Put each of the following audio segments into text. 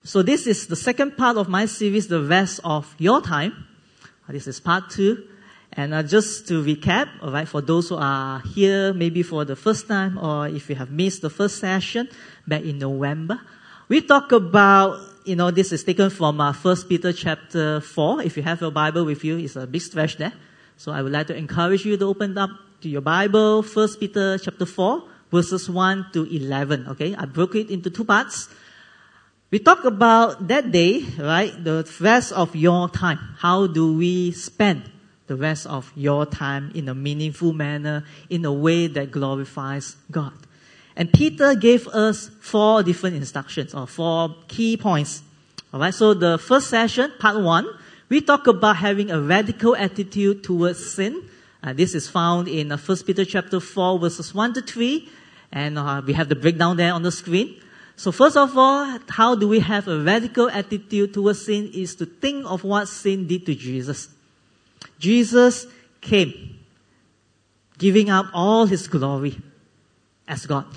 So this is the second part of my series, The Rest of Your Time. This is part 2. And just to recap, alright, for those who are here maybe for the first time, or if you have missed the first session back in November, we talk about, this is taken from 1 Peter chapter 4. If you have your Bible with you, it's a big stretch there. So I would like to encourage you to open up to your Bible, 1 Peter chapter 4, verses 1 to 11. Okay, I broke it into 2 parts. We talk about that day, right? The rest of your time. How do we spend the rest of your time in a meaningful manner, in a way that glorifies God? And Peter gave us 4 different instructions, or 4 key points. Alright, so the first session, part 1, we talk about having a radical attitude towards sin. This is found in 1 Peter chapter 4, verses 1 to 3. And we have the breakdown there on the screen. So first of all, how do we have a radical attitude towards sin is to think of what sin did to Jesus. Jesus came, giving up all his glory as God.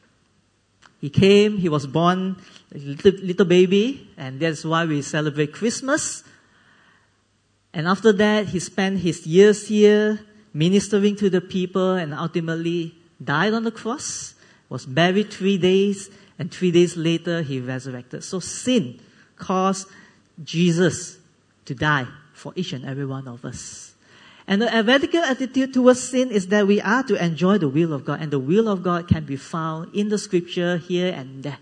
He came, he was born a little baby, and that's why we celebrate Christmas. And after that, he spent his years here ministering to the people and ultimately died on the cross, was buried 3 days, and 3 days later, he resurrected. So sin caused Jesus to die for each and every one of us. And the radical attitude towards sin is that we are to enjoy the will of God. And the will of God can be found in the scripture here and there.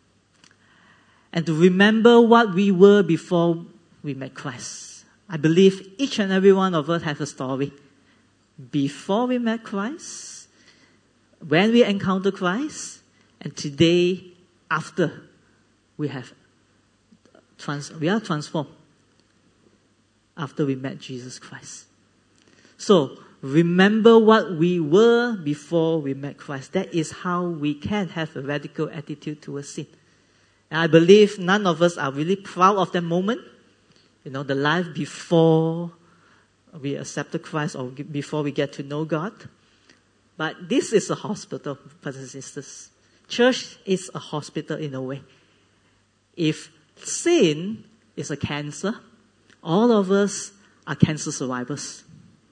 And to remember what we were before we met Christ. I believe each and every one of us have a story. Before we met Christ, when we encountered Christ, and today, after we are transformed after we met Jesus Christ. So, remember what we were before we met Christ. That is how we can have a radical attitude towards sin. And I believe none of us are really proud of that moment. The life before we accepted Christ or before we get to know God. But this is a hospital, brothers and sisters. Church is a hospital in a way. If sin is a cancer, all of us are cancer survivors.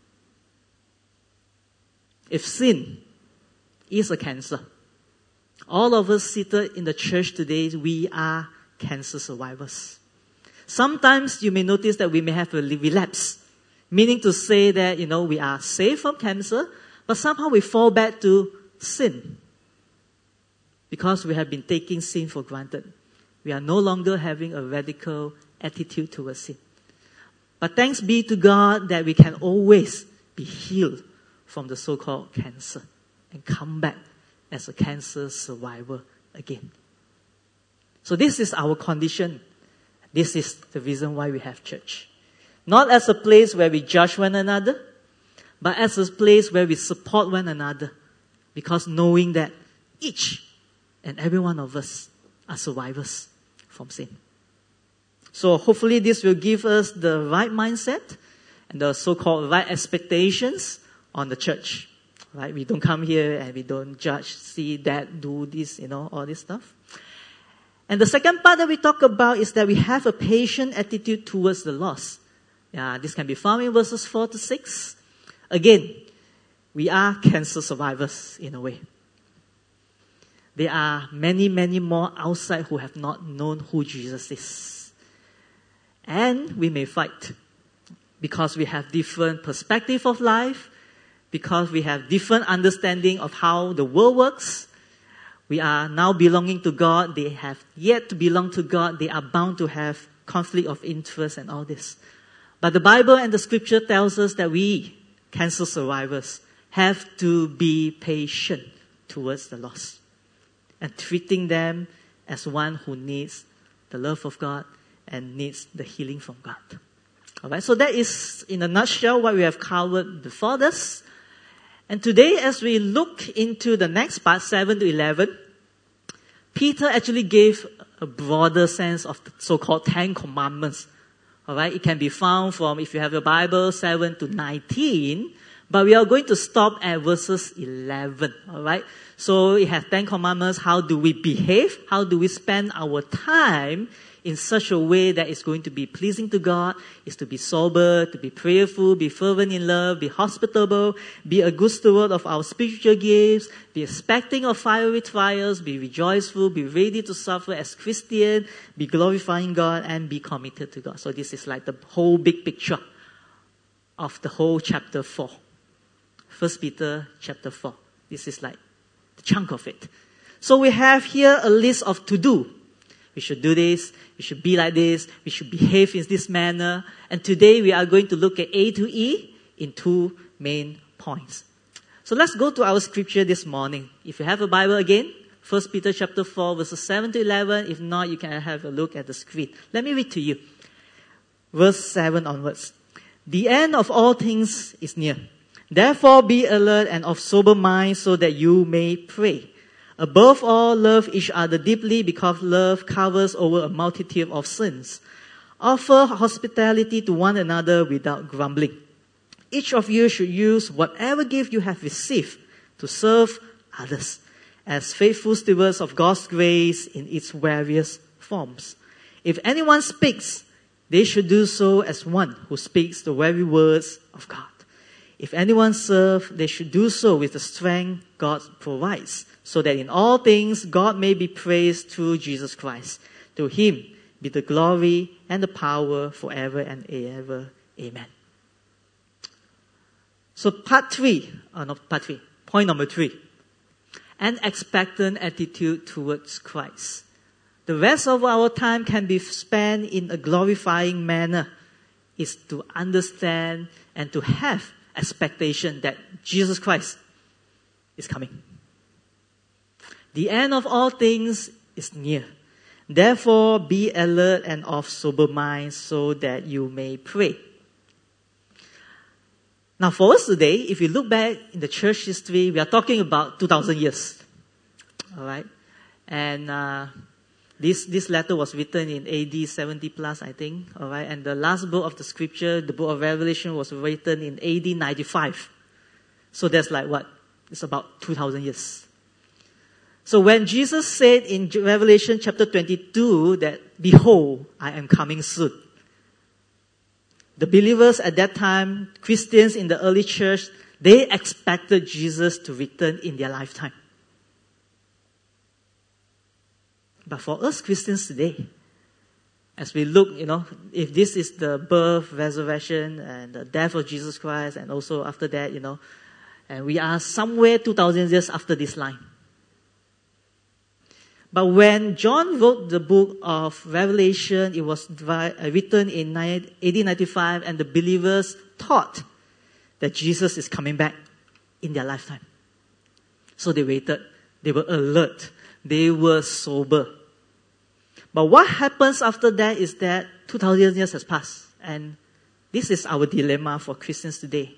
If sin is a cancer, all of us seated in the church today, we are cancer survivors. Sometimes you may notice that we may have a relapse, meaning to say that, we are safe from cancer, but somehow we fall back to sin. Because we have been taking sin for granted. We are no longer having a radical attitude towards sin. But thanks be to God that we can always be healed from the so-called cancer and come back as a cancer survivor again. So this is our condition. This is the reason why we have church. Not as a place where we judge one another, but as a place where we support one another. Because knowing that each and every one of us are survivors from sin. So hopefully this will give us the right mindset and the so-called right expectations on the church. Right? We don't come here and we don't judge, see that, do this, all this stuff. And the second part that we talk about is that we have a patient attitude towards the lost. This can be found in verses 4 to 6. Again, we are cancer survivors in a way. There are many, many more outside who have not known who Jesus is. And we may fight because we have different perspective of life, because we have different understanding of how the world works. We are now belonging to God. They have yet to belong to God. They are bound to have conflict of interest and all this. But the Bible and the scripture tells us that we, cancer survivors, have to be patient towards the lost. And treating them as one who needs the love of God and needs the healing from God. Alright, so that is in a nutshell what we have covered before this. And today as we look into the next part, 7 to 11, Peter actually gave a broader sense of the so-called 10 Commandments. Alright, it can be found from, if you have your Bible, 7 to 19. But we are going to stop at verses 11, alright? So it has 10 commandments. How do we behave? How do we spend our time in such a way that is going to be pleasing to God? Is to be sober, to be prayerful, be fervent in love, be hospitable, be a good steward of our spiritual gifts, be expecting of fiery trials, be rejoiceful, be ready to suffer as Christian, be glorifying God, and be committed to God. So this is like the whole big picture of the whole chapter 4. 1 Peter chapter 4. This is like the chunk of it. So we have here a list of to-do. We should do this, we should be like this, we should behave in this manner. And today we are going to look at A to E in 2 main points. So let's go to our scripture this morning. If you have a Bible again, 1 Peter chapter 4 verses 7 to 11. If not, you can have a look at the screen. Let me read to you. Verse 7 onwards. The end of all things is near. Therefore be alert and of sober mind so that you may pray. Above all, love each other deeply because love covers over a multitude of sins. Offer hospitality to one another without grumbling. Each of you should use whatever gift you have received to serve others as faithful stewards of God's grace in its various forms. If anyone speaks, they should do so as one who speaks the very words of God. If anyone serves, they should do so with the strength God provides, so that in all things God may be praised through Jesus Christ. To him be the glory and the power forever and ever. Amen. So point number 3. An expectant attitude towards Christ. The rest of our time can be spent in a glorifying manner, is to understand and to have expectation that Jesus Christ is coming. The end of all things is near. Therefore, be alert and of sober mind so that you may pray. Now, for us today, if you look back in the church history, we are talking about 2,000 years. Alright? And this letter was written in AD 70 plus, I think. Alright? And the last book of the scripture, the book of Revelation, was written in AD 95. So that's like what? It's about 2,000 years. So when Jesus said in Revelation chapter 22 that, behold, I am coming soon. The believers at that time, Christians in the early church, they expected Jesus to return in their lifetime. But for us Christians today, as we look, if this is the birth, resurrection, and the death of Jesus Christ, and also after that, and we are somewhere 2,000 years after this line. But when John wrote the book of Revelation, it was written in AD 95, and the believers thought that Jesus is coming back in their lifetime. So they waited. They were alert. They were sober. But what happens after that is that 2,000 years has passed. And this is our dilemma for Christians today.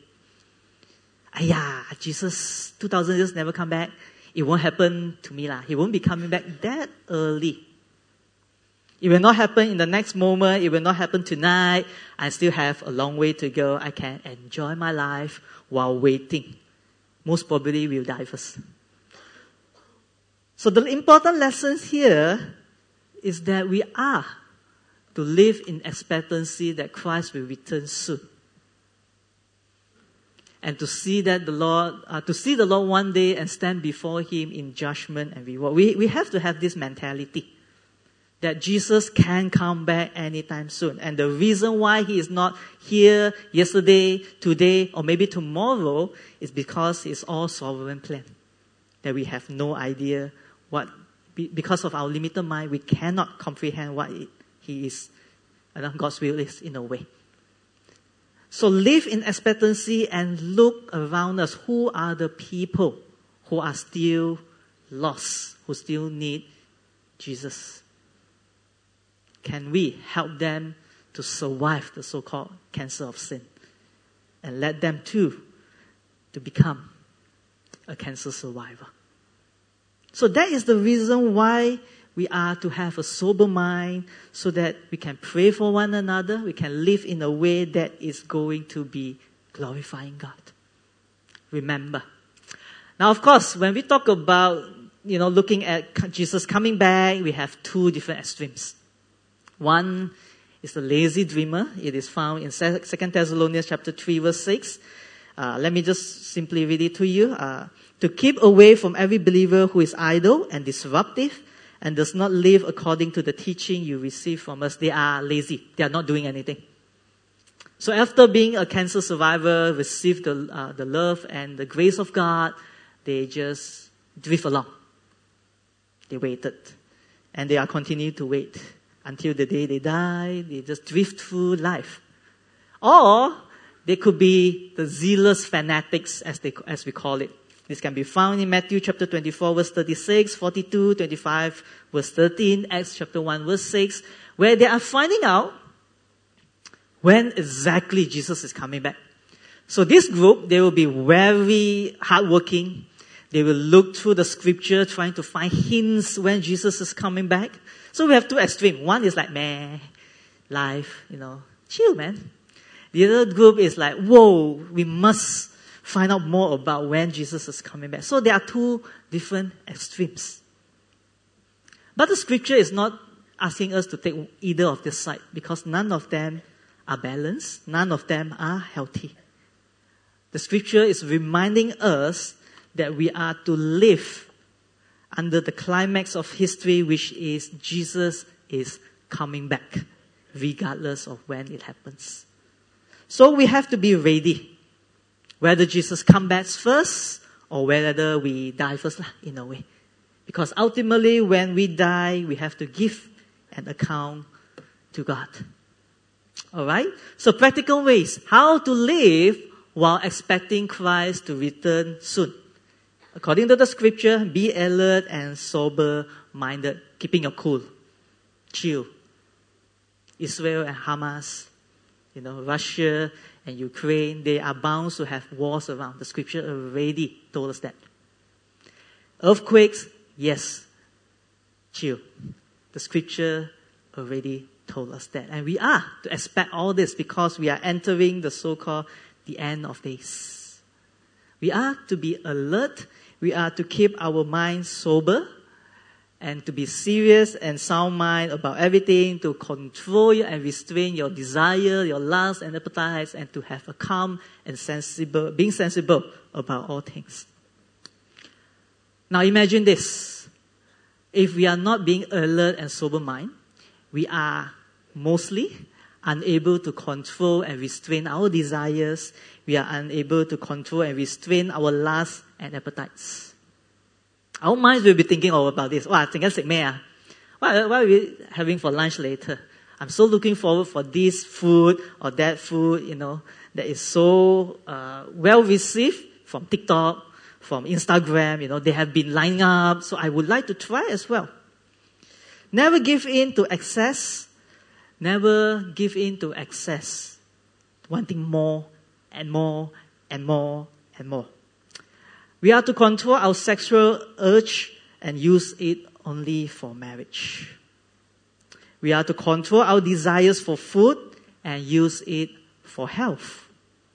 Jesus, 2,000 years never come back. It won't happen to me. He won't be coming back that early. It will not happen in the next moment. It will not happen tonight. I still have a long way to go. I can enjoy my life while waiting. Most probably we'll die first. So the important lesson here is that we are to live in expectancy that Christ will return soon. And to see that the Lord one day and stand before him in judgment and reward. We have to have this mentality that Jesus can come back anytime soon. And the reason why he is not here yesterday, today, or maybe tomorrow is because it's all sovereign plan. That we have no idea because of our limited mind, we cannot comprehend what he is, God's will is in a way. So live in expectancy and look around us. Who are the people who are still lost, who still need Jesus? Can we help them to survive the so-called cancer of sin? And let them too to become a cancer survivor. So that is the reason why we are to have a sober mind so that we can pray for one another. We can live in a way that is going to be glorifying God. remember. Now, of course, when we talk about, looking at Jesus coming back, we have two different extremes. One is the lazy dreamer. It is found in 2 Thessalonians chapter 3, verse 6. Let me just simply read it to you. To keep away from every believer who is idle and disruptive and does not live according to the teaching you receive from us. They are lazy. They are not doing anything. So after being a cancer survivor, received the love and the grace of God, they just drift along. They waited. And they are continuing to wait until the day they die. They just drift through life. Or they could be the zealous fanatics, as we call it. This can be found in Matthew chapter 24, verse 36, 42, 25, verse 13, Acts chapter 1, verse 6, where they are finding out when exactly Jesus is coming back. So this group, they will be very hardworking. They will look through the scripture, trying to find hints when Jesus is coming back. So we have two extremes. One is like, meh, life, chill, man. The other group is like, whoa, we must find out more about when Jesus is coming back. So there are two different extremes. But the scripture is not asking us to take either of this side, because none of them are balanced. None of them are healthy. The scripture is reminding us that we are to live under the climax of history, which is Jesus is coming back, regardless of when it happens. So we have to be ready, whether Jesus comes back first or whether we die first, in a way. Because ultimately, when we die, we have to give an account to God. Alright? So practical ways, how to live while expecting Christ to return soon. According to the scripture, be alert and sober-minded, keeping your cool, chill. Israel and Hamas, Russia and Ukraine, they are bound to have wars around. The scripture already told us that. Earthquakes, yes, chill. The scripture already told us that. And we are to expect all this because we are entering the so-called the end of days. We are to be alert. We are to keep our minds sober and to be serious and sound mind about everything, to control and restrain your desire, your lust and appetites, and to have a calm and being sensible about all things. Now imagine this. If we are not being alert and sober mind, we are mostly unable to control and restrain our desires. We are unable to control and restrain our lusts and appetites. Our minds will be thinking about this. What are we having for lunch later? I'm so looking forward for this food or that food, that is so well received from TikTok, from Instagram. They have been lining up, so I would like to try as well. Never give in to excess. Never give in to excess. Wanting more and more and more and more. We are to control our sexual urge and use it only for marriage. We are to control our desires for food and use it for health.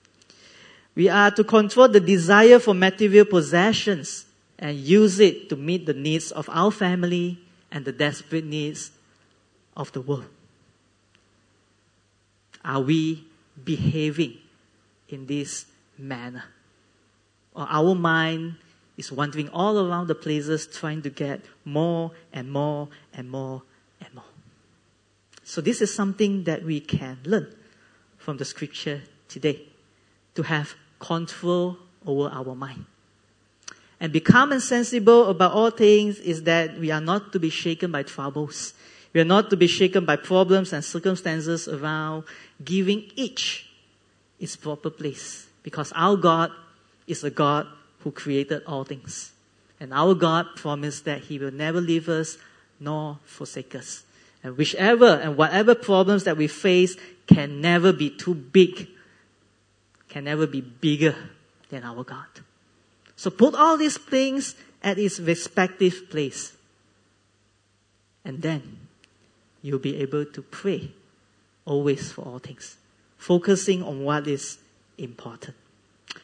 We are to control the desire for material possessions and use it to meet the needs of our family and the desperate needs of the world. Are we behaving in this manner? Or our mind is wandering all around the places trying to get more and more and more and more. So this is something that we can learn from the scripture today, to have control over our mind. And be calm and sensible about all things is that we are not to be shaken by troubles. We are not to be shaken by problems and circumstances around, giving each its proper place. Because our God is a God who created all things. And our God promised that He will never leave us nor forsake us. And whichever and whatever problems that we face can never be too big, can never be bigger than our God. So put all these things at its respective place. And then you'll be able to pray always for all things, focusing on what is important.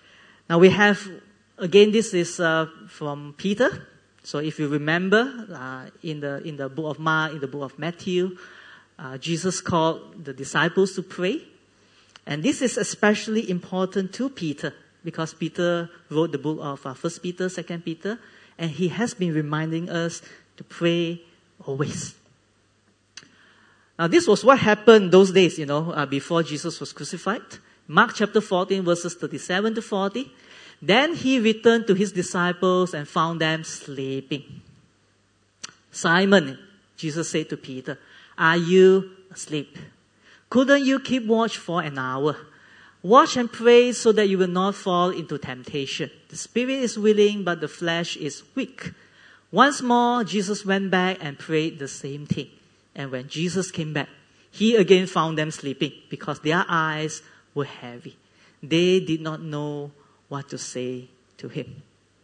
Now we have, again, this is from Peter. So if you remember, in the book of Mark, in the book of Matthew, Jesus called the disciples to pray. And this is especially important to Peter, because Peter wrote the book of 1 Peter, 2 Peter, and he has been reminding us to pray always. Now this was what happened those days, before Jesus was crucified. Mark chapter 14, verses 37 to 40. Then he returned to his disciples and found them sleeping. Simon, Jesus said to Peter, "Are you asleep? Couldn't you keep watch for an hour? Watch and pray so that you will not fall into temptation. The spirit is willing, but the flesh is weak." Once more, Jesus went back and prayed the same thing. And when Jesus came back, he again found them sleeping because their eyes were heavy. They did not know what to say to him.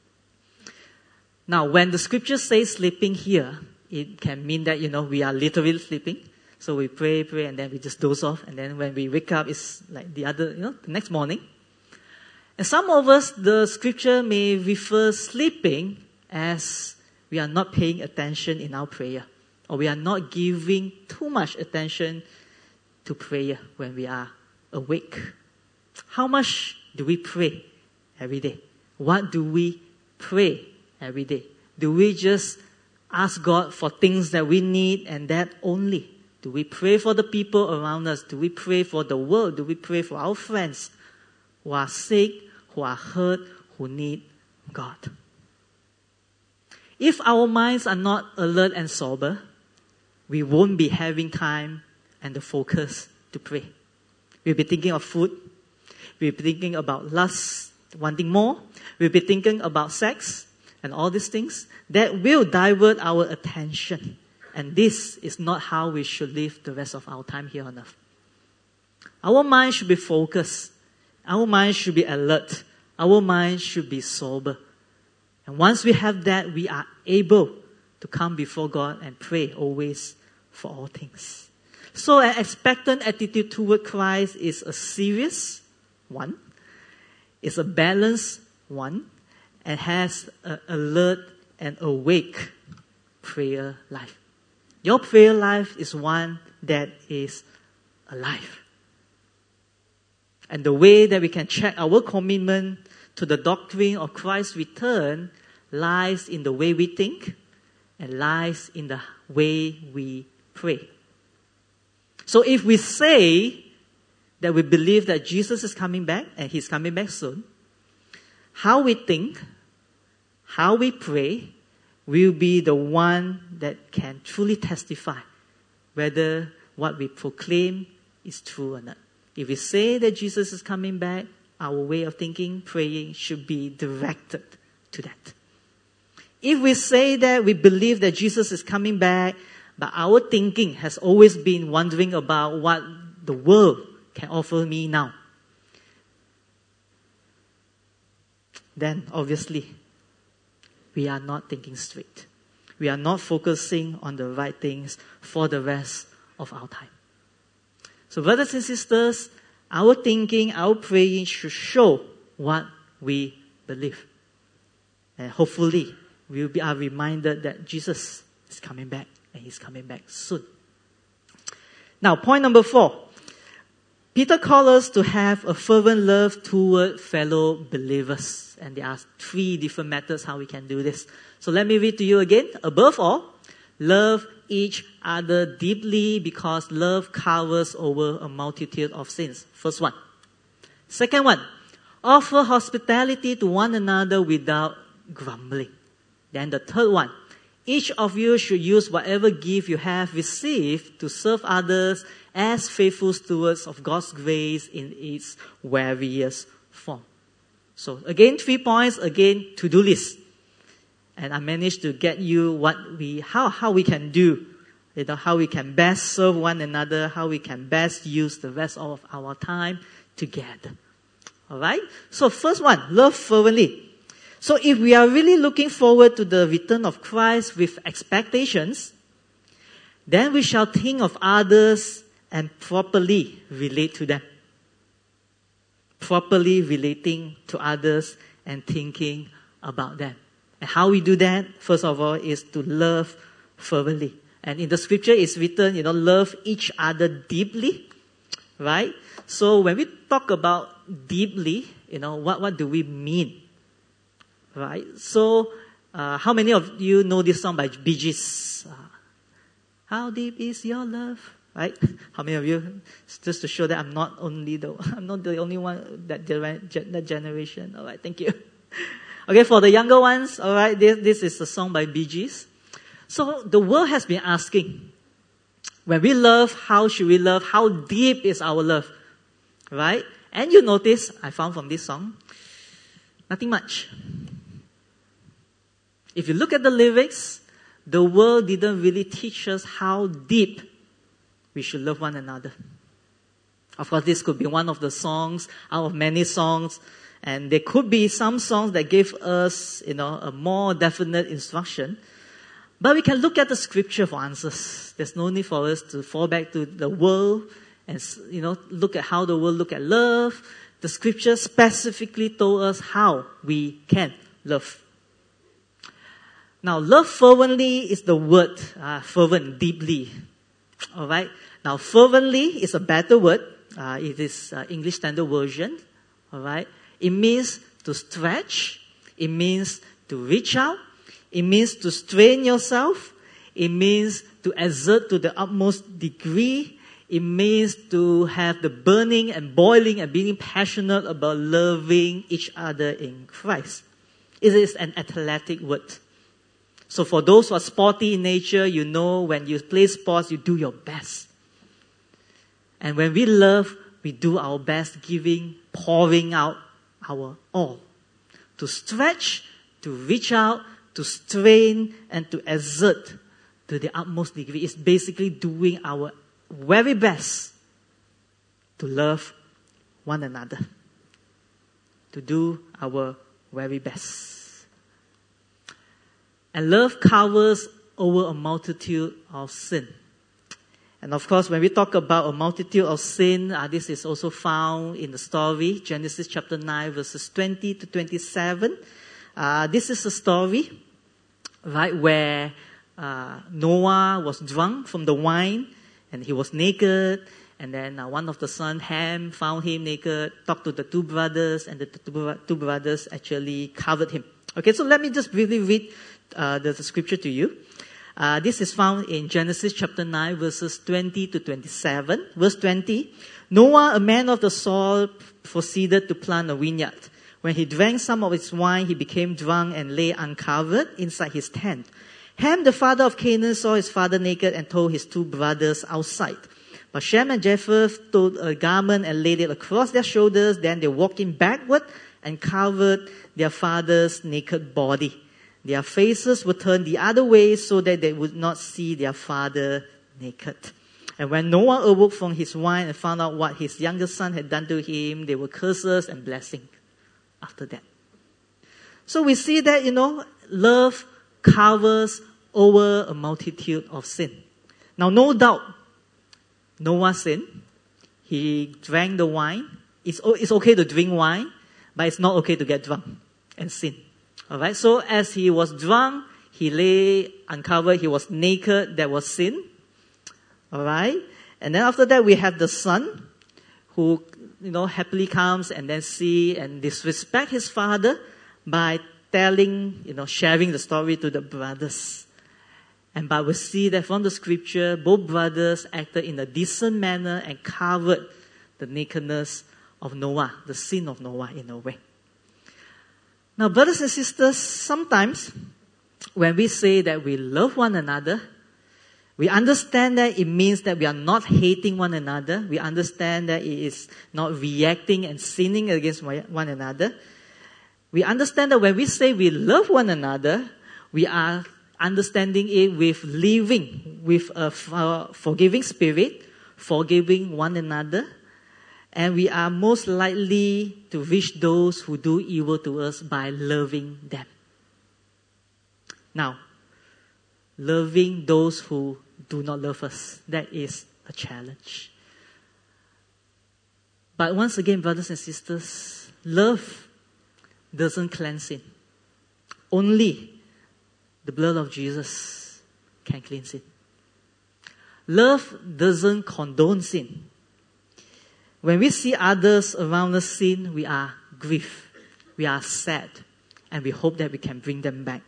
Now, when the scripture says sleeping here, it can mean that, we are literally sleeping. So we pray, and then we just doze off. And then when we wake up, it's like the next morning. And some of us, the scripture may refer sleeping as we are not paying attention in our prayer, or we are not giving too much attention to prayer when we are awake. How much do we pray every day? What do we pray every day? Do we just ask God for things that we need and that only? Do we pray for the people around us? Do we pray for the world? Do we pray for our friends who are sick, who are hurt, who need God? If our minds are not alert and sober, we won't be having time and the focus to pray. We'll be thinking of food. We'll be thinking about lust, wanting more. We'll be thinking about sex and all these things that will divert our attention. And this is not how we should live the rest of our time here on earth. Our mind should be focused. Our mind should be alert. Our mind should be sober. And once we have that, we are able to come before God and pray always for all things. So an expectant attitude toward Christ is a serious one, it's a balanced one, and has an alert and awake prayer life. Your prayer life is one that is alive. And the way that we can check our commitment to the doctrine of Christ's return lies in the way we think and lies in the way we pray. So if we say that we believe that Jesus is coming back and He's coming back soon, how we think, how we pray will be the one that can truly testify whether what we proclaim is true or not. If we say that Jesus is coming back, our way of thinking, praying should be directed to that. If we say that we believe that Jesus is coming back, but our thinking has always been wondering about what the world can offer me now, then obviously we are not thinking straight. We are not focusing on the right things for the rest of our time. So brothers and sisters, our thinking, our praying should show what we believe. And hopefully we are reminded that Jesus is coming back and He's coming back soon. Now, point number 4. Peter calls us to have a fervent love toward fellow believers. And there are 3 different methods how we can do this. So let me read to you again. Above all, love each other deeply because love covers over a multitude of sins. First one. Second one, offer hospitality to one another without grumbling. Then the third one, each of you should use whatever gift you have received to serve others as faithful stewards of God's grace in its various form. So again, 3 points, again, to-do list. And I managed to get you how we can do, how we can best serve one another, how we can best use the rest of our time together. Alright? So first one, love fervently. So if we are really looking forward to the return of Christ with expectations, then we shall think of others and properly relate to them. properly relating to others and thinking about them. And how we do that, first of all, is to love fervently. And in the scripture, it's written, love each other deeply, right? So when we talk about deeply, what do we mean? Right? So, how many of you know this song by Bee Gees? How deep is your love? Right? How many of you? Just to show that I'm not the only one that generation. All right, thank you. Okay, for the younger ones, all right, this is a song by Bee Gees. So the world has been asking, when we love, how should we love? How deep is our love? Right? And you notice, I found from this song, nothing much. If you look at the lyrics, the world didn't really teach us how deep we should love one another. Of course, this could be one of the songs out of many songs. And there could be some songs that give us, a more definite instruction. But we can look at the scripture for answers. There's no need for us to fall back to the world and, look at how the world look at love. The scripture specifically told us how we can love. Now, love fervently is the word, fervent, deeply. Alright? Now, fervently is a better word. It is English Standard Version. Alright? It means to stretch. It means to reach out. It means to strain yourself. It means to exert to the utmost degree. It means to have the burning and boiling and being passionate about loving each other in Christ. It is an athletic word. So for those who are sporty in nature, when you play sports, you do your best. And when we love, we do our best, pouring out our all. To stretch, to reach out, to strain, and to exert to the utmost degree. It's basically doing our very best to love one another. To do our very best. And love covers over a multitude of sin. And of course, when we talk about a multitude of sin, this is also found in the story, Genesis chapter 9, verses 20 to 27. This is a story, right, where Noah was drunk from the wine, and he was naked, and then one of the sons, Ham, found him naked, talked to the two brothers, and the two brothers actually covered him. Okay, so let me just briefly read the scripture to you. This is found in Genesis chapter 9, verses 20 to 27. Verse 20, Noah, a man of the soil, proceeded to plant a vineyard. When he drank some of its wine, he became drunk and lay uncovered inside his tent. Ham, the father of Canaan, saw his father naked and told his two brothers outside. But Shem and Japheth took a garment and laid it across their shoulders. Then they walked in backward and covered their father's naked body. Their faces were turned the other way so that they would not see their father naked. And when Noah awoke from his wine and found out what his younger son had done to him, there were curses and blessings after that. So we see that, love covers over a multitude of sin. Now, no doubt, Noah sinned. He drank the wine. It's okay to drink wine, but it's not okay to get drunk and sin. Alright, so as he was drunk, he lay uncovered, he was naked, that was sin. Alright, and then after that we have the son who, happily comes and then see and disrespect his father by telling, sharing the story to the brothers. But we see that from the scripture, both brothers acted in a decent manner and covered the nakedness of Noah, the sin of Noah in a way. Now, brothers and sisters, sometimes when we say that we love one another, we understand that it means that we are not hating one another. We understand that it is not reacting and sinning against one another. We understand that when we say we love one another, we are understanding it with living with a forgiving spirit, forgiving one another. And we are most likely to reach those who do evil to us by loving them. Now, loving those who do not love us, that is a challenge. But once again, brothers and sisters, love doesn't cleanse sin. Only the blood of Jesus can cleanse it. Love doesn't condone sin. When we see others around us sin, we are grieved, we are sad, and we hope that we can bring them back.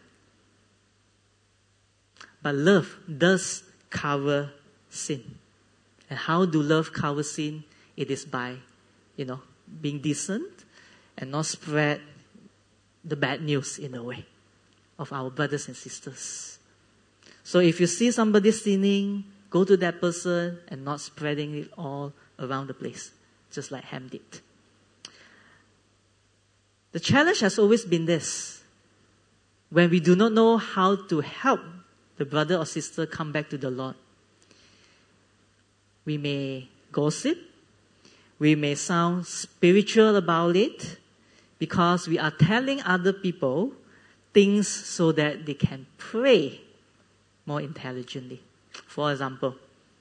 But love does cover sin. And how do love cover sin? It is by, being decent and not spread the bad news in a way of our brothers and sisters. So if you see somebody sinning, go to that person and not spreading it all around the place, just like Ham did. The challenge has always been this. When we do not know how to help the brother or sister come back to the Lord, we may gossip, we may sound spiritual about it, because we are telling other people things so that they can pray more intelligently. For example,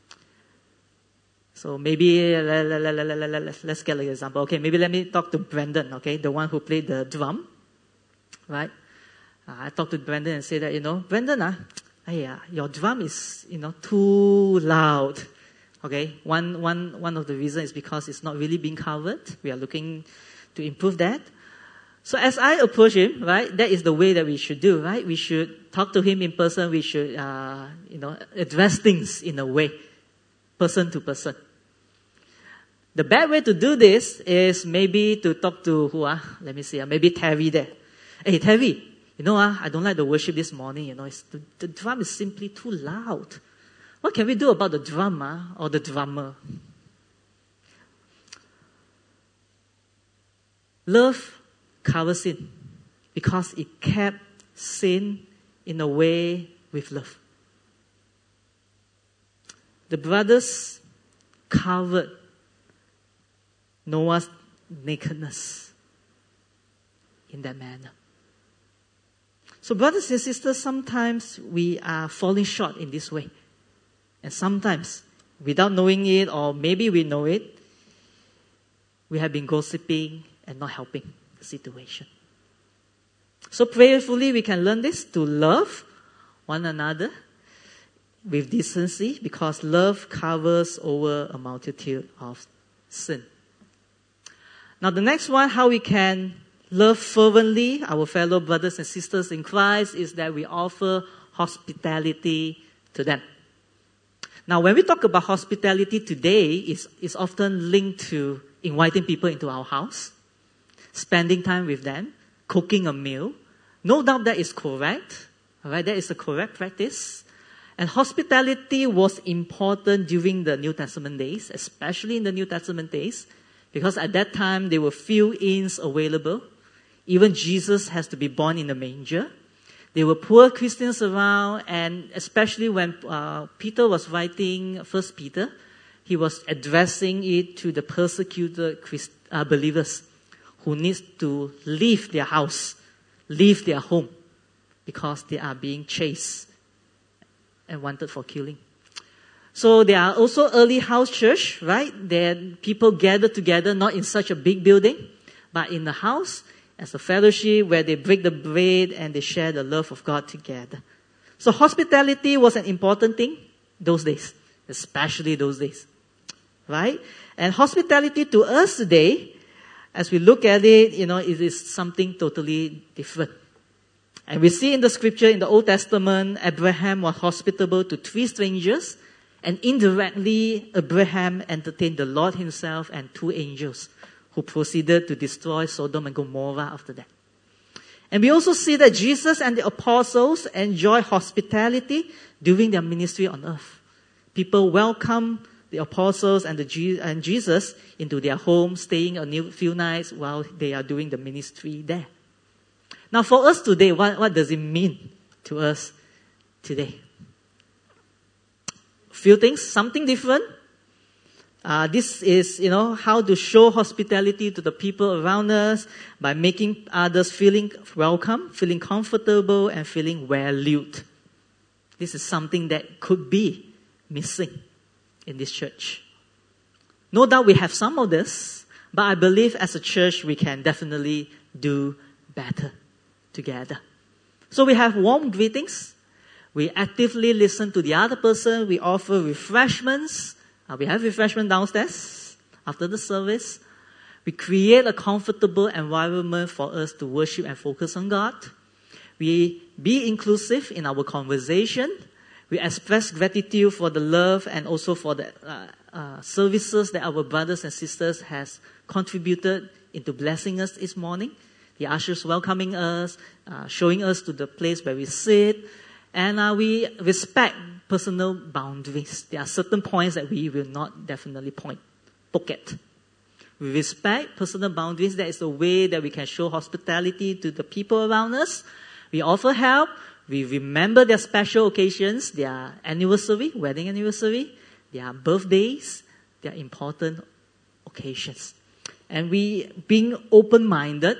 so maybe let's get an example. Okay, maybe let me talk to Brandon, okay, the one who played the drum, right? I talked to Brandon and say that, Brandon, your drum is, too loud. Okay, one of the reasons is because it's not really being covered. We are looking to improve that. So as I approach him, right, that is the way that we should do, right? We should talk to him in person. We should, address things in a way, person to person. The bad way to do this is maybe to talk to let me see, maybe Terry there. Hey, Terry, I don't like the worship this morning, the drum is simply too loud. What can we do about the drum or the drummer? Love covers sin because it kept sin in a way with love. The brothers covered Noah's nakedness in that manner. So brothers and sisters, sometimes we are falling short in this way. And sometimes, without knowing it, or maybe we know it, we have been gossiping and not helping the situation. So prayerfully, we can learn this, to love one another with decency, because love covers over a multitude of sin. Now the next one, how we can love fervently our fellow brothers and sisters in Christ, is that we offer hospitality to them. Now, when we talk about hospitality today, it's often linked to inviting people into our house, spending time with them, cooking a meal. No doubt that is correct. All right, that is a correct practice. And hospitality was important during the New Testament days, especially in the New Testament days, because at that time there were few inns available. Even Jesus has to be born in a manger. There were poor Christians around, and especially when Peter was writing 1 Peter, he was addressing it to the persecuted believers who needs to leave their house, leave their home, because they are being chased and wanted for killing. So there are also early house church, right? There people gather together, not in such a big building, but in the house, as a fellowship where they break the bread and they share the love of God together. So hospitality was an important thing those days, especially those days, right? And hospitality to us today, as we look at it, it is something totally different. And we see in the scripture, in the Old Testament, Abraham was hospitable to 3 strangers, and indirectly, Abraham entertained the Lord himself and 2 angels who proceeded to destroy Sodom and Gomorrah after that. And we also see that Jesus and the apostles enjoy hospitality during their ministry on earth. People welcome the apostles and Jesus into their home, staying a few nights while they are doing the ministry there. Now for us today, what does it mean to us today? Few things, something different. This is, how to show hospitality to the people around us by making others feeling welcome, feeling comfortable, and feeling valued. This is something that could be missing in this church. No doubt we have some of this, But I believe as a church, we can definitely do better together. So we have warm greetings. We actively listen to the other person. We offer refreshments. We have refreshment downstairs after the service. We create a comfortable environment for us to worship and focus on God. We be inclusive in our conversation. We express gratitude for the love and also for the services that our brothers and sisters has contributed into blessing us this morning. The ushers welcoming us, showing us to the place where we sit. And we respect personal boundaries. There are certain points that we will not definitely poke at. We respect personal boundaries. That is the way that we can show hospitality to the people around us. We offer help. We remember their special occasions, their anniversary, wedding anniversary, their birthdays, their important occasions. And we being open-minded,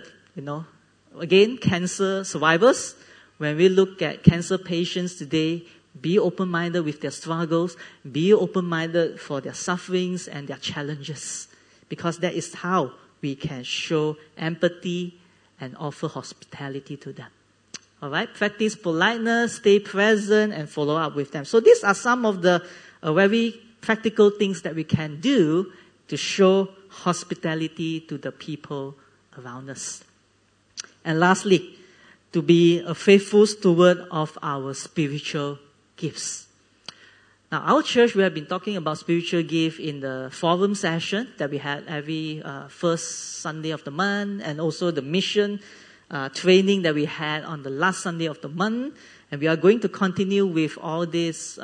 again, cancer survivors, when we look at cancer patients today, be open-minded with their struggles, be open-minded for their sufferings and their challenges. Because that is how we can show empathy and offer hospitality to them. All right, practice politeness, stay present, and follow up with them. So these are some of the very practical things that we can do to show hospitality to the people around us. And lastly, to be a faithful steward of our spiritual gifts. Now, our church, we have been talking about spiritual gift in the forum session that we had every first Sunday of the month, and also the mission training that we had on the last Sunday of the month. And we are going to continue with all these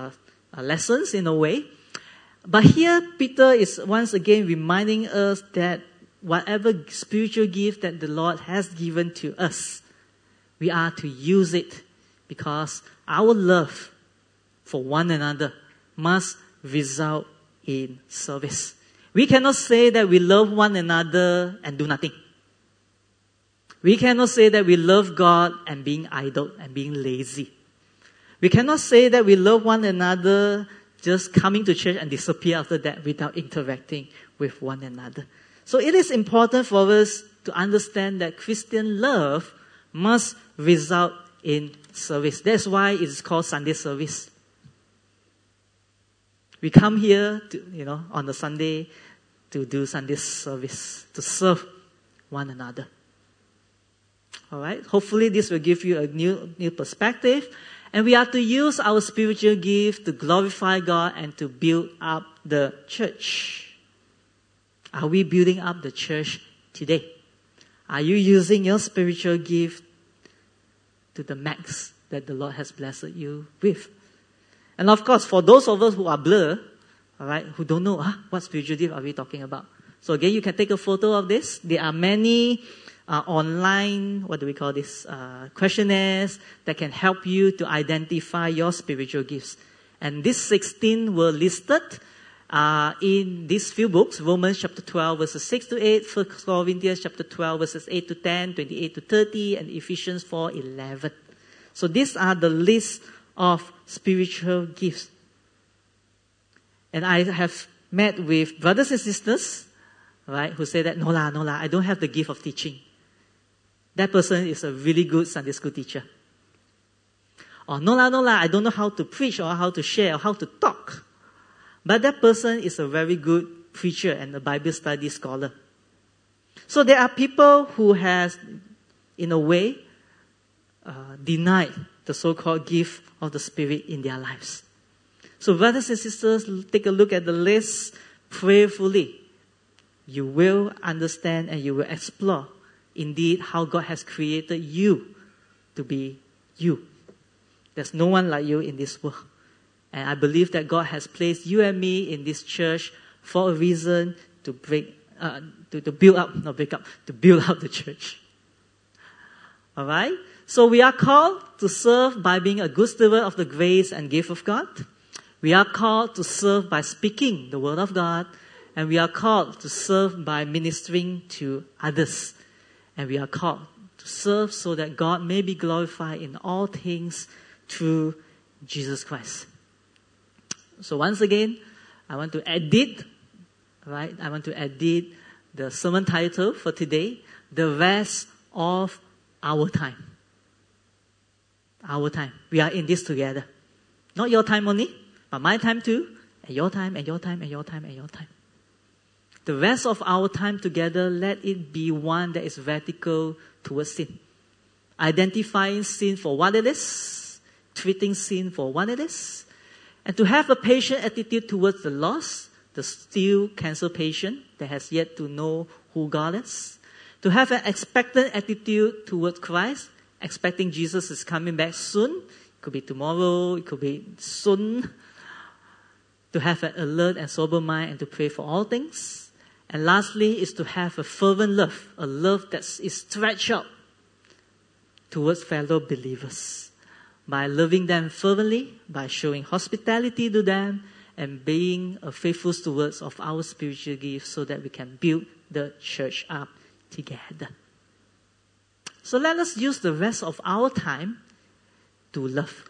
lessons in a way. But here, Peter is once again reminding us that whatever spiritual gift that the Lord has given to us, we are to use it because our love for one another must result in service. We cannot say that we love one another and do nothing. We cannot say that we love God and being idle and being lazy. We cannot say that we love one another just coming to church and disappear after that without interacting with one another. So it is important for us to understand that Christian love must result in service. That's why it is called Sunday service. We come here to, on the Sunday to do Sunday service, to serve one another. All right. Hopefully this will give you a new perspective. And we are to use our spiritual gift to glorify God and to build up the church. Are we building up the church today? Are you using your spiritual gift to the max that the Lord has blessed you with? And of course, for those of us who are blur, all right, who don't know, what spiritual gift are we talking about? So again, you can take a photo of this. There are many online, questionnaires that can help you to identify your spiritual gifts. And these 16 were listed in these few books: Romans chapter 12 verses 6 to 8, 1 Corinthians chapter 12 verses 8 to 10, 28 to 30, and Ephesians 4:11. So these are the list of spiritual gifts. And I have met with brothers and sisters, right, who say that, no lah, I don't have the gift of teaching. That person is a really good Sunday school teacher. Or no lah, I don't know how to preach or how to share or how to talk. But that person is a very good preacher and a Bible study scholar. So there are people who has, in a way, denied the so-called gift of the Spirit in their lives. So brothers and sisters, take a look at the list prayerfully. You will understand and you will explore indeed how God has created you to be you. There's no one like you in this world. And I believe that God has placed you and me in this church for a reason to build up the church. Alright? So we are called to serve by being a good steward of the grace and gift of God. We are called to serve by speaking the word of God. And we are called to serve by ministering to others. And we are called to serve so that God may be glorified in all things through Jesus Christ. So once again, I want to edit the sermon title for today, The Rest of Our Time. Our time. We are in this together. Not your time only, but my time too, and your time, and your time, and your time, and your time. The rest of our time together, let it be one that is radical towards sin. Identifying sin for what it is, treating sin for what it is, and to have a patient attitude towards the lost, the still cancer patient that has yet to know who God is. To have an expectant attitude towards Christ, expecting Jesus is coming back soon. It could be tomorrow, it could be soon. To have an alert and sober mind and to pray for all things. And lastly is to have a fervent love, a love that is stretched out towards fellow believers. By loving them fervently, by showing hospitality to them, and being a faithful stewards of our spiritual gifts so that we can build the church up together. So let us use the rest of our time to love.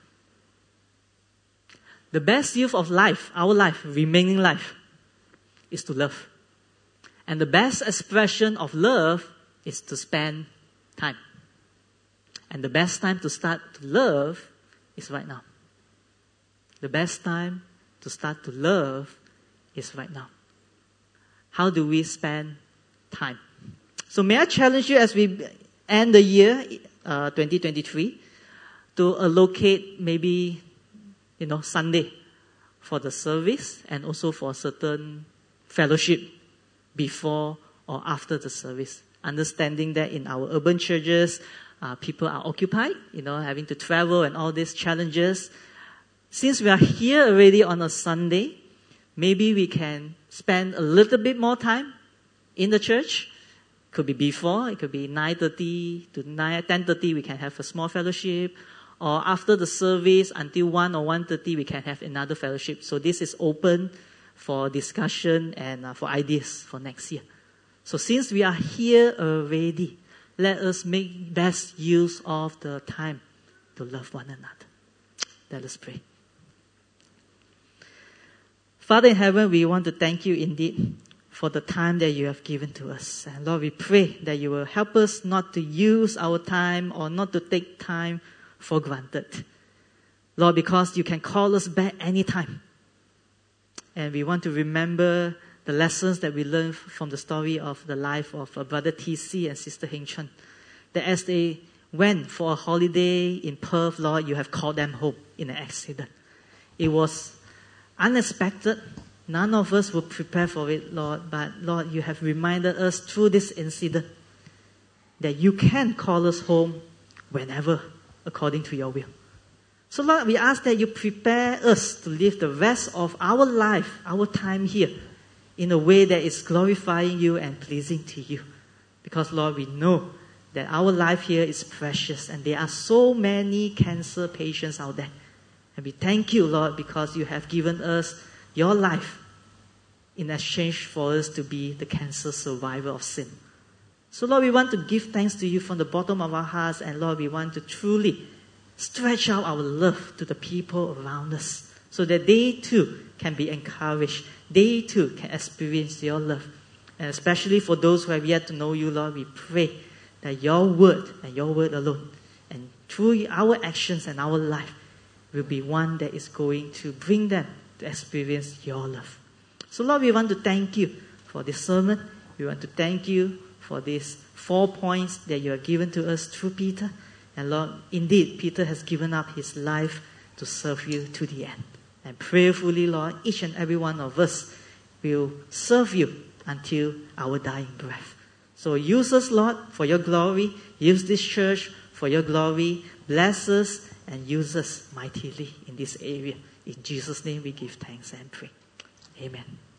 The best use of life, our life, remaining life, is to love. And the best expression of love is to spend time. And the best time to start to love is right now. The best time to start to love is right now. How do we spend time? So may I challenge you as we end the year 2023 to allocate maybe Sunday for the service and also for certain fellowship before or after the service. Understanding that in our urban churches, people are occupied, having to travel and all these challenges. Since we are here already on a Sunday, maybe we can spend a little bit more time in the church. It could be before, it could be 9:30 to 10:30, we can have a small fellowship. Or after the service, until 1 or 1:30, we can have another fellowship. So this is open for discussion and for ideas for next year. So since we are here already, let us make best use of the time to love one another. Let us pray. Father in heaven, we want to thank you indeed for the time that you have given to us. And Lord, we pray that you will help us not to use our time or not to take time for granted. Lord, because you can call us back anytime. And we want to remember the lessons that we learned from the story of the life of Brother T.C. and Sister Heng Chun. That as they went for a holiday in Perth, Lord, you have called them home in an accident. It was unexpected. None of us were prepared for it, Lord. But Lord, you have reminded us through this incident that you can call us home whenever, according to your will. So Lord, we ask that you prepare us to live the rest of our life, our time here, in a way that is glorifying you and pleasing to you. Because Lord, we know that our life here is precious and there are so many cancer patients out there. And we thank you, Lord, because you have given us your life in exchange for us to be the cancer survivor of sin. So Lord, we want to give thanks to you from the bottom of our hearts, and Lord, we want to truly stretch out our love to the people around us so that they too can be encouraged. They too can experience your love. And especially for those who have yet to know you, Lord, we pray that your word and your word alone, and through our actions and our life, will be one that is going to bring them to experience your love. So Lord, we want to thank you for this sermon. We want to thank you for these 4 points that you have given to us through Peter. And Lord, indeed, Peter has given up his life to serve you to the end. And prayerfully, Lord, each and every one of us will serve you until our dying breath. So use us, Lord, for your glory. Use this church for your glory. Bless us and use us mightily in this area. In Jesus' name we give thanks and pray. Amen.